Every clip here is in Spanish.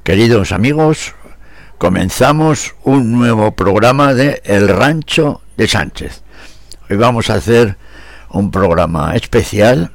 Queridos amigos, comenzamos un nuevo programa de El Rancho de Sánchez. Hoy vamos a hacer un programa especial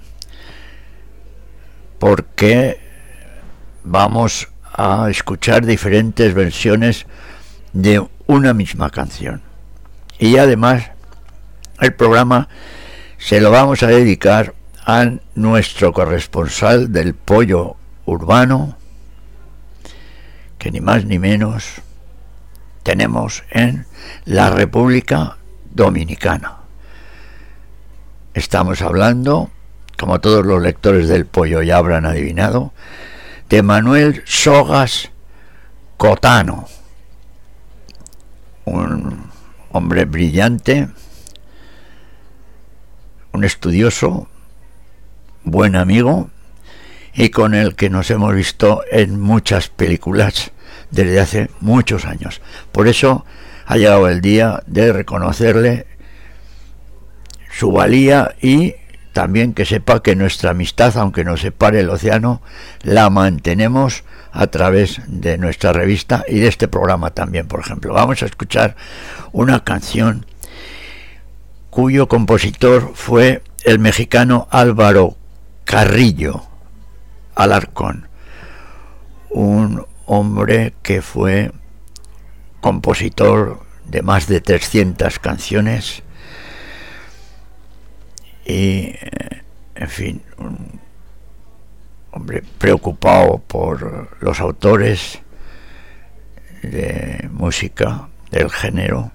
porque vamos a escuchar diferentes versiones de una misma canción. Y además el programa se lo vamos a dedicar a nuestro corresponsal del pollo urbano, que ni más ni menos tenemos en la República Dominicana. Estamos hablando, como todos los lectores del pollo ya habrán adivinado, de Manuel Sogas Cotano, un hombre brillante, un estudioso, buen amigo, y con el que nos hemos visto en muchas películas desde hace muchos años. Por eso ha llegado el día de reconocerle su valía y también que sepa que nuestra amistad, aunque nos separe el océano, la mantenemos a través de nuestra revista y de este programa también, por ejemplo. Vamos a escuchar una canción cuyo compositor fue el mexicano Álvaro Carrillo Alarcón, un hombre que fue compositor de más de 300 canciones y, en fin, un hombre preocupado por los autores de música del género,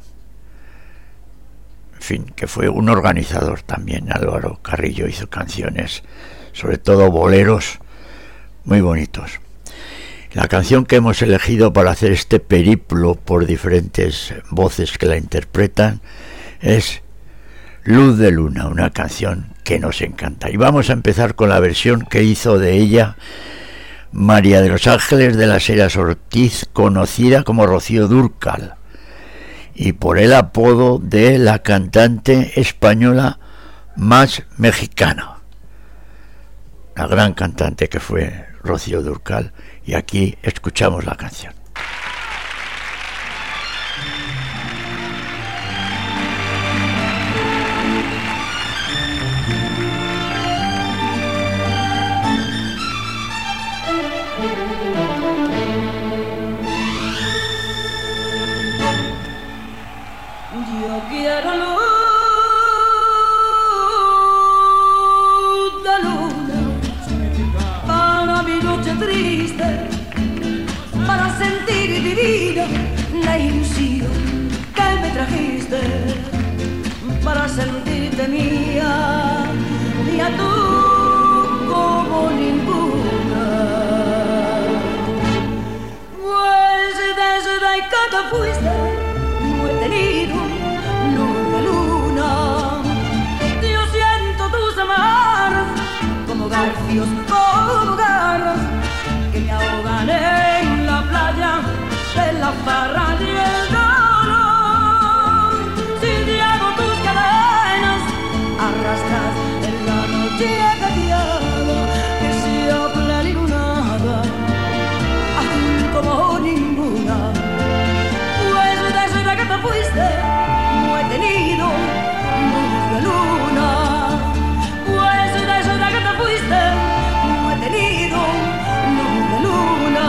en fin, que fue un organizador también. Álvaro Carrillo hizo canciones, sobre todo boleros, muy bonitos. La canción que hemos elegido para hacer este periplo por diferentes voces que la interpretan es Luz de Luna, una canción que nos encanta. Y vamos a empezar con la versión que hizo de ella María de los Ángeles de las Heras Ortiz, conocida como Rocío Dúrcal, y por el apodo de la cantante española más mexicana, la gran cantante que fue Rocío Dúrcal, y aquí escuchamos la canción. Yo quiero luz de luna para mi noche triste, para sentir divina la ilusión que me trajiste, para sentirte mía, mía tú como ninguna. Pues desde que te fuiste no he tenido luz de luna. Yo siento tus amarras como garfios, como garras que me ahogan en la playa de la farra y el dolor. Si te hago tus cadenas, arrastras en la noche cateada, que sea plenilunada, azul como ninguna. Pues desde que te fuiste no he tenido luz de luna. Pues desde que te fuiste no he tenido luz de luna.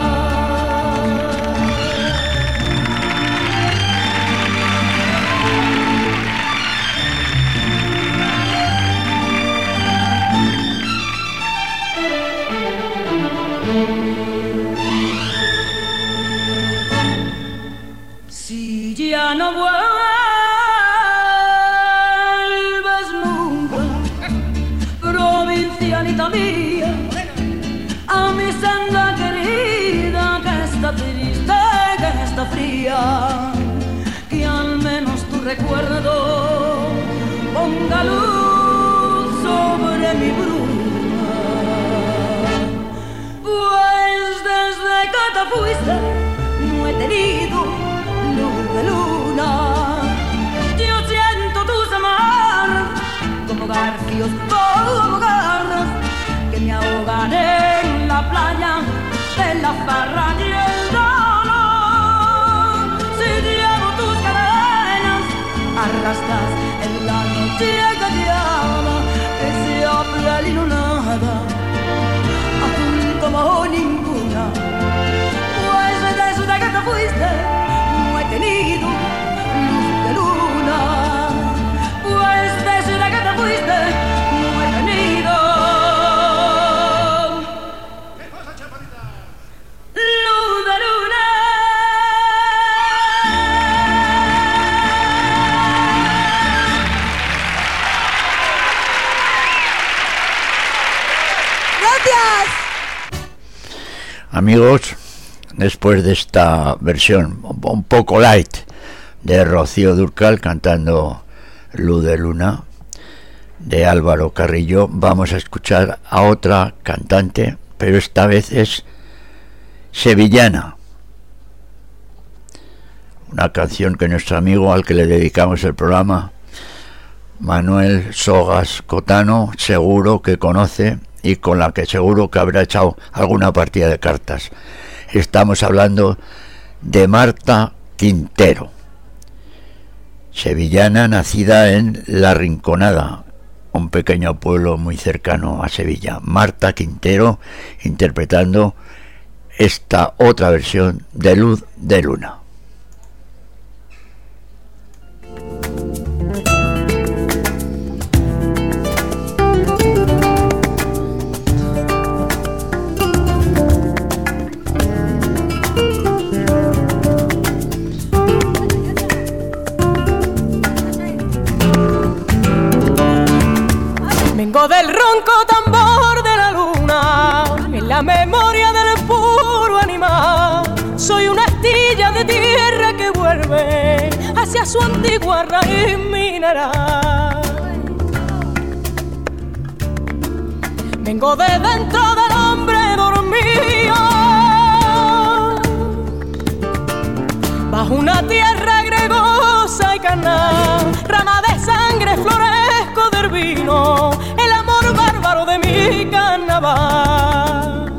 Si ya no vuelves nunca, provincianita mía, a mi senda querida que está triste, que está fría, que al menos tu recuerdo ponga luz sobre mi bruma. Pues desde que te fuiste no he tenido luz de luna. Yo siento tus amarras como garfios, como garras que me ahogan en la playa de la la farra y el dolor. Si llevo tus cadenas arrastras en la noche callada, esa plalinonada, azul como ninguna. Pues desde que te fuiste no he tenido luz de luna. Pues desde que te fuiste no he tenido luz de luna. ¡Gracias! Amigos, después de esta versión un poco light de Rocío Dúrcal cantando Luz de Luna de Álvaro Carrillo, vamos a escuchar a otra cantante, pero esta vez es sevillana, una canción que nuestro amigo al que le dedicamos el programa, Manuel Sogas Cotano, seguro que conoce y con la que seguro que habrá echado alguna partida de cartas. Estamos hablando de Marta Quintero, sevillana, nacida en La Rinconada, un pequeño pueblo muy cercano a Sevilla. Marta Quintero interpretando esta otra versión de Luz de Luna. Vengo del ronco tambor de la luna, en la memoria del puro animal. Soy una astilla de tierra que vuelve hacia su antigua raíz mineral. Vengo de dentro del hombre dormido, bajo una tierra gregosa y carnal, rama de sangre, floresco del vino, el amor bárbaro de mi carnaval.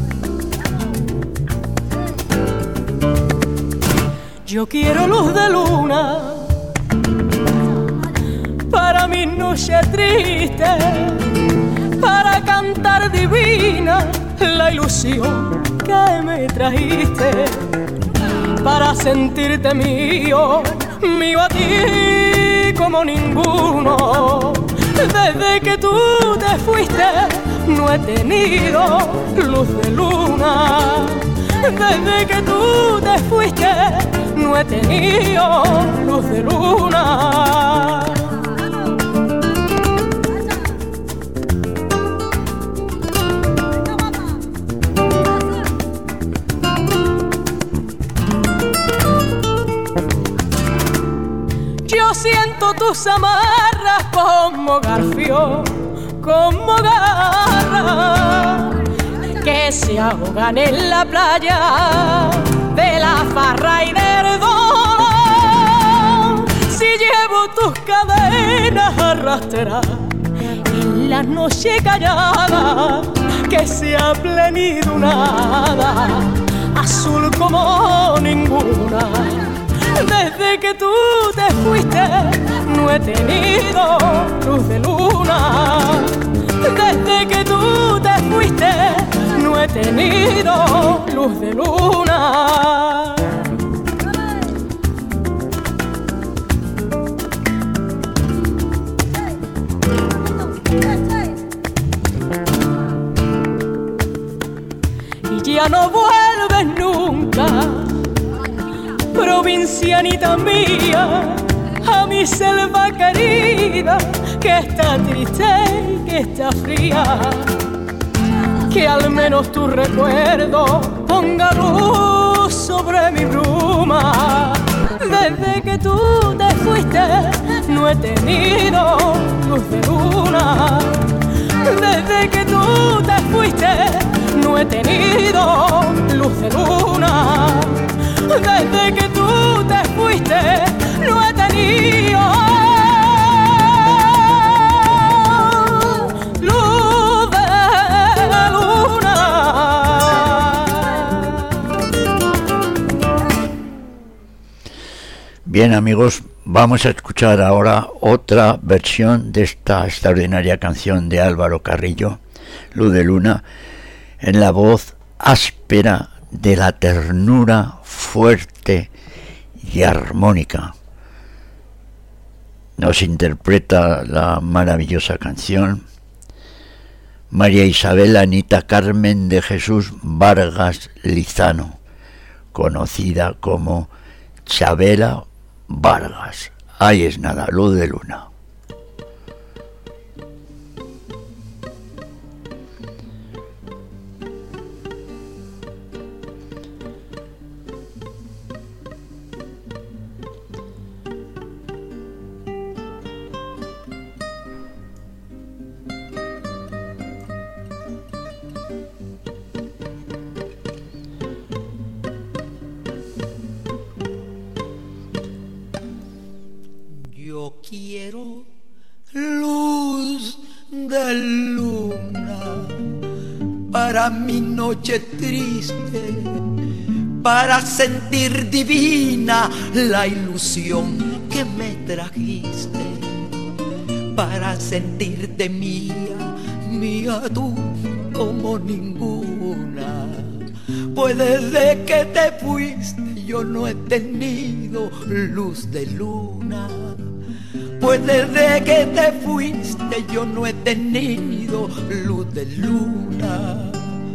Yo quiero luz de luna para mis noches tristes, para cantar divina la ilusión que me trajiste, para sentirte mío, mío a ti como ninguno. Desde que tú te fuiste no he tenido luz de luna. Desde que tú te fuiste no he tenido luz de luna. Yo siento tus amarras como garfio, como garra, que se ahogan en la playa de la farra y del dolor. Si llevo tus cadenas arrastradas en la noche callada, que se ha plenilunada, azul como ninguna. Desde que tú te fuiste no he tenido luz de luna. Desde que tú te fuiste no he tenido luz de luna. Y ya no vuelves nunca, provincianita mía, a mi selva querida, que está triste y que está fría. Que al menos tu recuerdo ponga luz sobre mi bruma. Desde que tú te fuiste no he tenido luz de luna. Desde que tú te fuiste no he tenido luz de luna. Desde que tú te fuiste no he tenido luz de luna. Bien, amigos, vamos a escuchar ahora otra versión de esta extraordinaria canción de Álvaro Carrillo, Luz de Luna, en la voz áspera de la ternura fuerte y armónica. Nos interpreta la maravillosa canción María Isabel Anita Carmen de Jesús Vargas Lizano, conocida como Chabela Vargas. Ahí es nada, Luz de Luna. Quiero luz de luna para mi noche triste, para sentir divina la ilusión que me trajiste, para sentirte mía, mía tú como ninguna. Pues desde que te fuiste yo no he tenido luz de luna. Pues desde que te fuiste yo no he tenido luz de luna.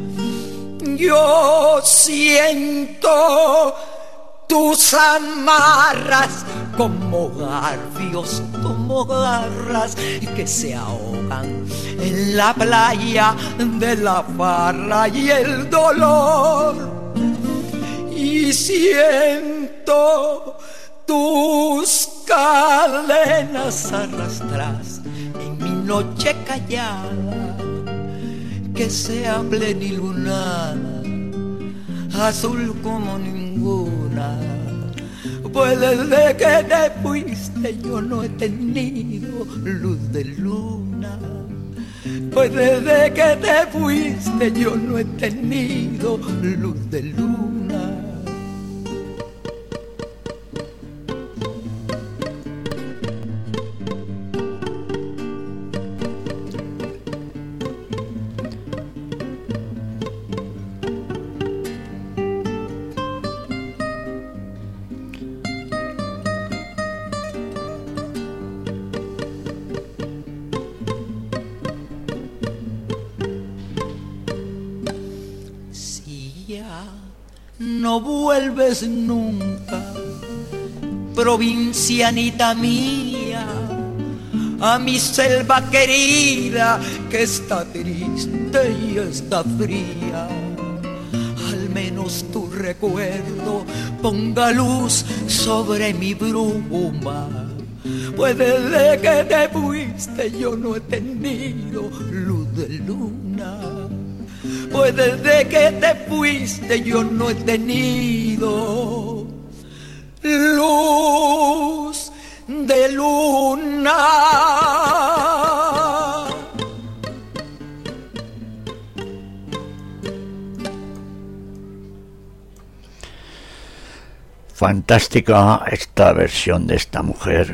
Yo siento tus amarras como garfios, como garras que se ahogan en la playa de la farra y el dolor. Y siento tus cadenas arrastras en mi noche callada, que sea plenilunada, azul como ninguna. Pues desde que te fuiste yo no he tenido luz de luna. Pues desde que te fuiste yo no he tenido luz de luna. No vuelves nunca, provincianita mía, a mi selva querida que está triste y está fría. Al menos tu recuerdo ponga luz sobre mi bruma. Pues desde que te fuiste yo no he tenido luz de luna. Pues desde que te fuiste yo no he tenido luz de luna. Fantástica esta versión de esta mujer,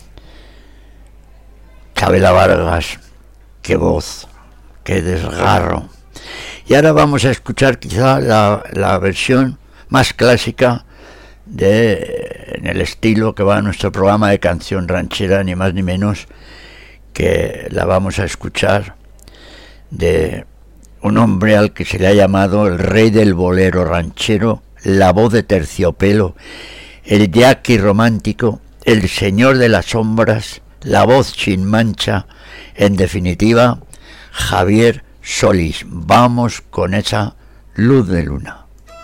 Chabela Vargas. Qué voz, qué desgarro. Y ahora vamos a escuchar quizá la versión más clásica en el estilo que va a nuestro programa de canción ranchera, ni más ni menos, que la vamos a escuchar de un hombre al que se le ha llamado el rey del bolero ranchero, la voz de terciopelo, el yaqui romántico, el señor de las sombras, la voz sin mancha, en definitiva, Javier Solís. Vamos con esa Luz de Luna.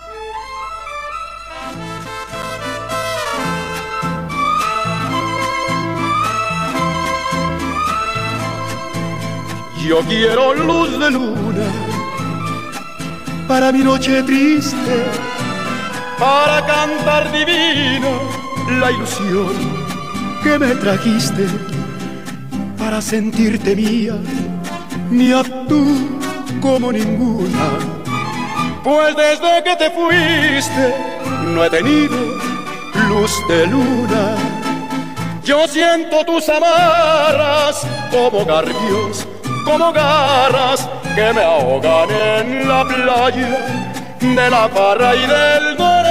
Yo quiero luz de luna para mi noche triste, para cantar divino la ilusión que me trajiste, para sentirte mía, mía tú como ninguna. Pues desde que te fuiste no he tenido luz de luna. Yo siento tus amarras como garfios, como garras que me ahogan en la playa de la parra y del dolor.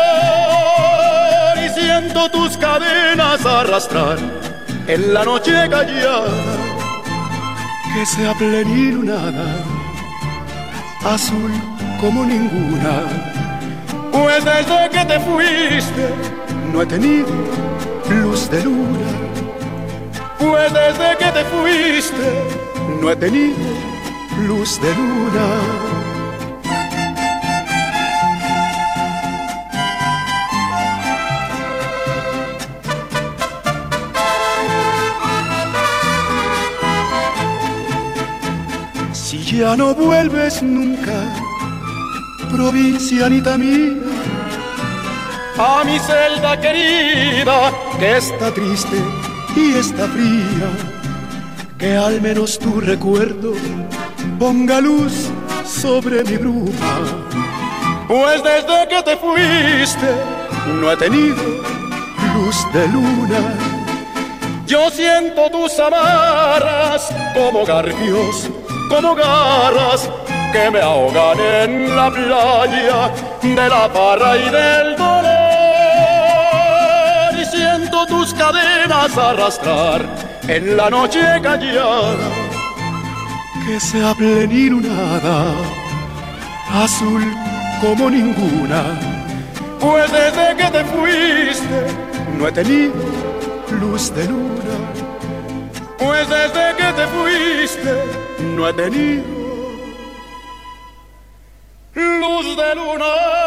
Y siento tus cadenas arrastrar en la noche callada, que sea plenilunada, azul como ninguna. Pues desde que te fuiste no he tenido luz de luna. Pues desde que te fuiste no he tenido luz de luna. Si ya no vuelves nunca, provincianita mía, a mi celda querida, que está triste y está fría, que al menos tu recuerdo ponga luz sobre mi bruma. Pues desde que te fuiste no he tenido luz de luna. Yo siento tus amarras como garfios, como garras que me ahogan en la playa de la parra y del dolor. Y siento tus cadenas arrastrar en la noche callada, que sea plenilunada, azul como ninguna. Pues desde que te fuiste no he tenido luz de luna. Pues desde que te fuiste no he tenido luz de luna.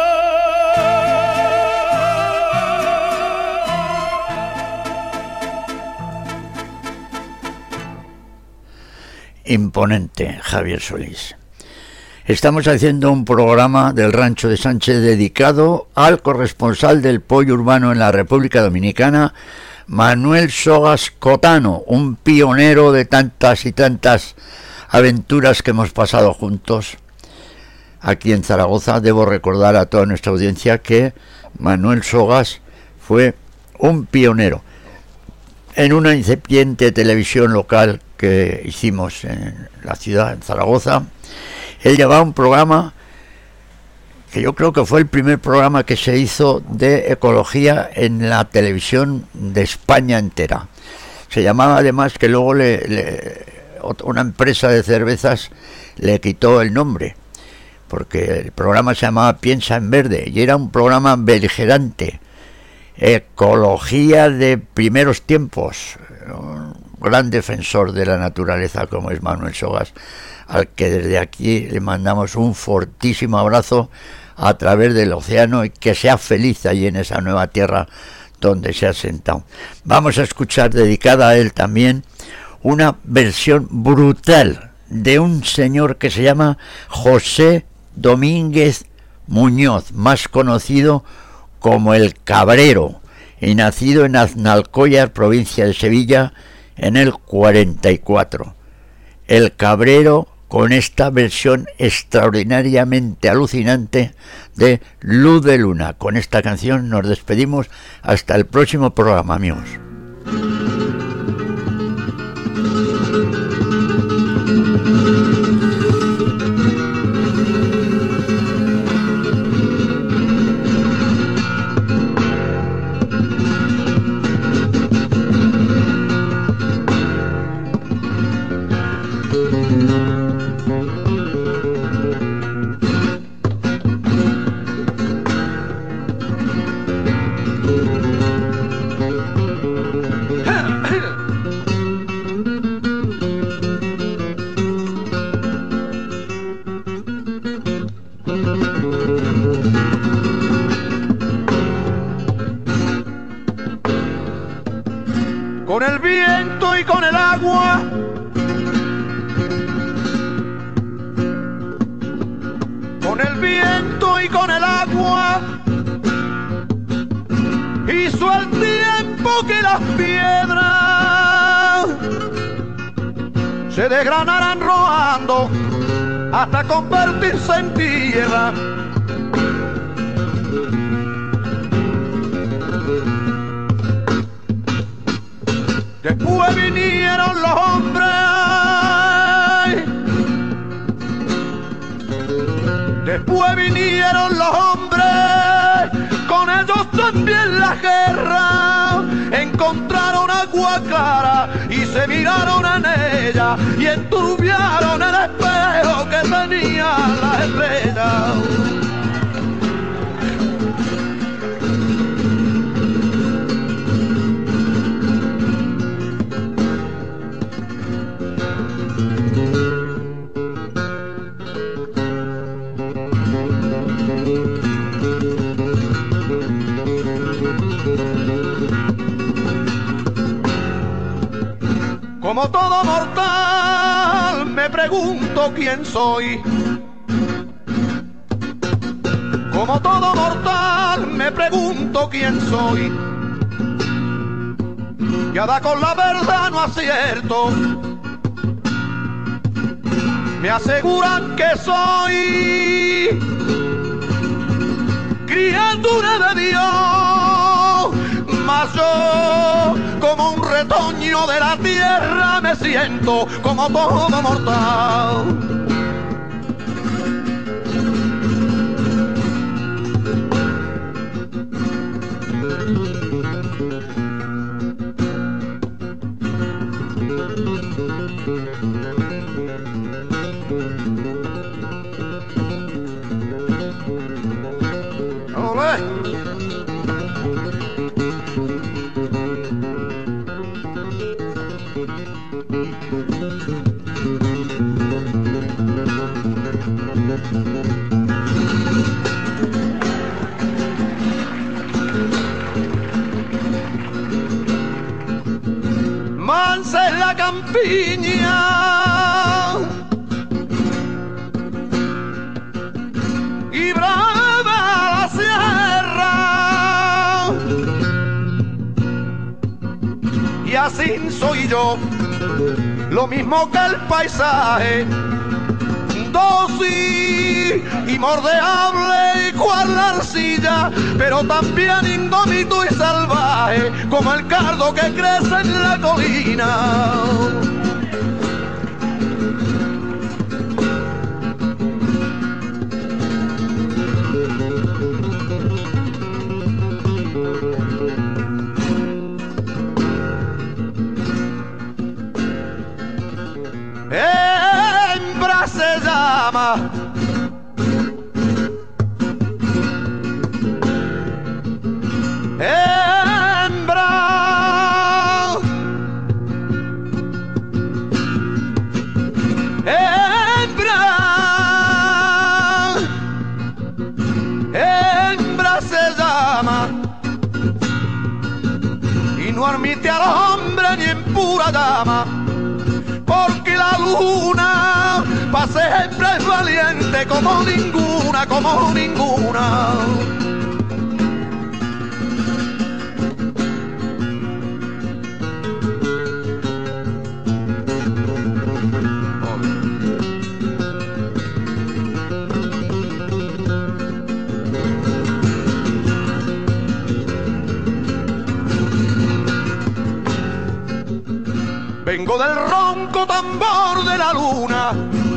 Imponente, Javier Solís. Estamos haciendo un programa del Rancho de Sánchez dedicado al corresponsal del pollo urbano en la República Dominicana, Manuel Sogas Cotano, un pionero de tantas y tantas aventuras que hemos pasado juntos aquí en Zaragoza. Debo recordar a toda nuestra audiencia que Manuel Sogas fue un pionero en una incipiente televisión local que hicimos en la ciudad, en Zaragoza. Él llevaba un programa que yo creo que fue el primer programa que se hizo de ecología en la televisión de España entera. Se llamaba, además, que luego una empresa de cervezas le quitó el nombre, porque el programa se llamaba Piensa en Verde, y era un programa beligerante, ecología de primeros tiempos, un gran defensor de la naturaleza como es Manuel Sogas, al que desde aquí le mandamos un fortísimo abrazo a través del océano, y que sea feliz allí en esa nueva tierra donde se ha sentado. Vamos a escuchar, dedicada a él también, una versión brutal de un señor que se llama José Domínguez Muñoz, más conocido como el Cabrero, y nacido en Aznalcóllar, provincia de Sevilla, en el 44. El Cabrero, con esta versión extraordinariamente alucinante de Luz de Luna. Con esta canción nos despedimos hasta el próximo programa, amigos. Con el viento y con el agua, con el viento y con el agua, hizo el tiempo que las piedras se desgranaran rodando hasta convertirse en tierra. Después vinieron los hombres, después vinieron los hombres, con ellos también la guerra. Encontraron agua clara y se miraron en ella y enturbiaron el espejo que tenía las estrellas. Como todo mortal me pregunto quién soy. Como todo mortal me pregunto quién soy. Ya da con la verdad no acierto. Me aseguran que soy criatura de Dios, mas yo como un retoño de la tierra me siento como todo mortal. Mansa en la campiña y brava la sierra, y así soy yo, lo mismo que el paisaje, dócil y mordeable cual la arcilla, pero también indómito y salvaje como el cardo que crece en la colina. Hembra se llama, hembra, hembra, hembra se llama, y no admite a los hombres ni en pura dama, porque la luna pa' siempre es valiente como ninguna, como ninguna. Vengo del ronco tambor de la luna,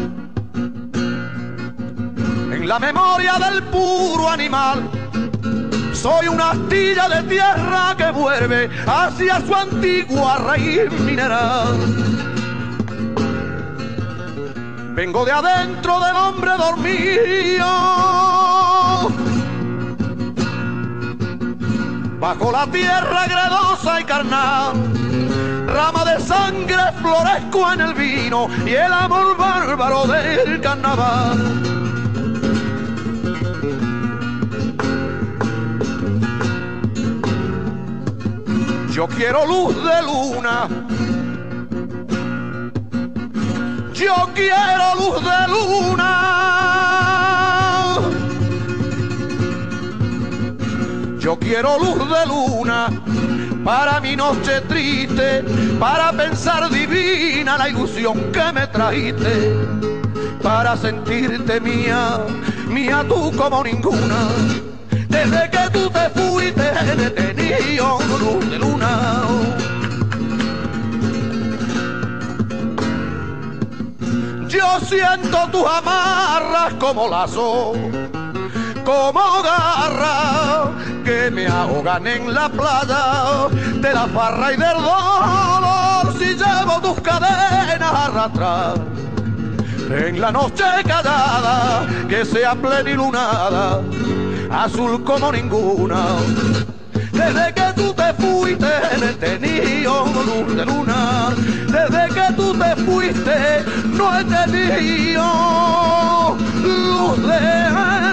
en la memoria del puro animal. Soy una astilla de tierra que vuelve hacia su antigua raíz mineral. Vengo de adentro del hombre dormido, bajo la tierra gredosa y carnal. Rama de sangre florezco en el vino y el amor bárbaro del carnaval. Yo quiero luz de luna, yo quiero luz de luna, yo quiero luz de luna para mi noche triste, para pensar divina la ilusión que me trajiste, para sentirte mía, mía tú como ninguna. Desde que tú te fuiste he tenido luz de luna. siento tus amarras como lazo, como garra que me ahogan en la playa de la farra y del dolor. Si llevo tus cadenas arrastradas en la noche callada, que sea plenilunada, azul como ninguna. Desde que tú te fuiste no he tenido luz de luna. Desde que tú te fuiste no he tenido luz de